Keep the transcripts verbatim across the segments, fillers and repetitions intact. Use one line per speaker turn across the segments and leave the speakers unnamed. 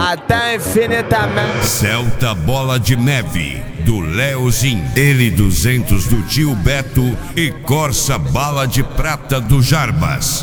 até infinitamente.
Celta Bola de Neve, do Leozin, L duzentos do Tio Beto e Corsa Bala de Prata do Jarbas.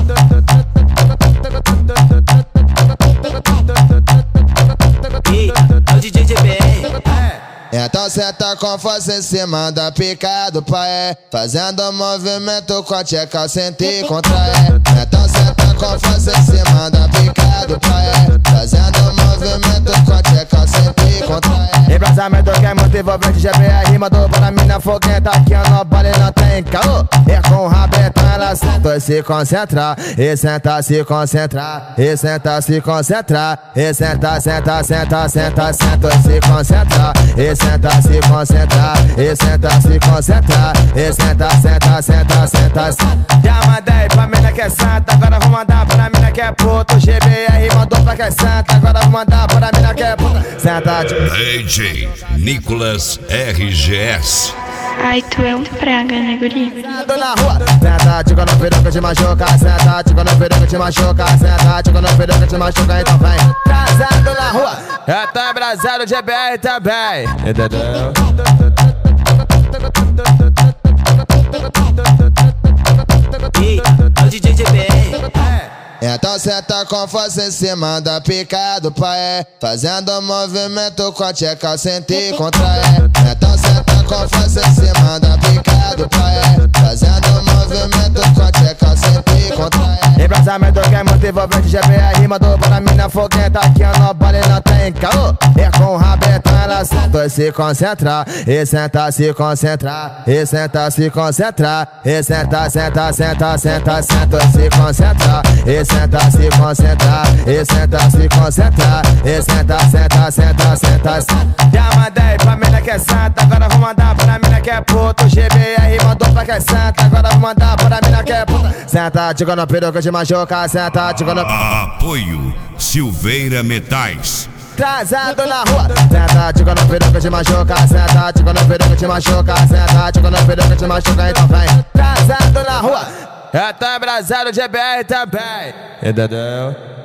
E o D J G B R.
Então senta com força em cima da pica do pai, fazendo movimento com a tcheca sem te contrair. Então senta com força em cima da pica do pai, fazendo movimento com a tcheca sem te contrair.
Embrasamento que é muito envolvente, G B R mandou para mim na fogueta, aqui a nova não tem caô. É com o rabetão ela senta e se concentra, e senta, se concentra, e senta, se concentra, e senta, senta, senta, senta, senta e se concentra, e senta, se concentra, e senta, se concentra, e senta, senta, senta, senta, senta. Já mandei pra mina que é santa, agora vou mandar pra mina que é puto. G B R mandou pra que é santa, agora vou mandar pra mina que é puta. Senta,
D J Nicolas R G S.
Ai, tu é um praga, né, guri?
na rua, senta, tico no peru que te machuca, senta, tico no peru que te machuca, senta, tico no peru que te machuca, então vem. Trazado na rua, é tão embrasado, G B R também, entendeu?
E o D J G B R.
Então senta com força em cima da pica do pai, fazendo movimento com a tcheca sem te contrair. Então senta com força em cima da pica do pai, fazendo movimento com a tcheca sem te contrair.
Embrasamento que é muito envolvente, G B R mandou para mim na fogueta, aqui a nova não tem caô. É com o rabetão ela senta e se concentra, e senta, se concentra, e senta, se concentra, e senta, senta, senta, senta, senta e se concentra, e senta, se concentra, e senta, se concentra, e senta, senta, senta, senta, senta. Já mandei pra mina que é santa, agora vou mandar pra mina que é puto. G B R mandou pra que é santa, agora vou mandar pra mina que é puta. Senta, tico no peru que te machuca, senta, tico no...
Apoio Silveira Metais.
Trazado na rua, senta, tico no peru que te machuca, senta, tico no peru que te machuca, senta, tico no peru que te machuca, então vem. Trazado na rua, é tão embrasado, G B R também, entendeu?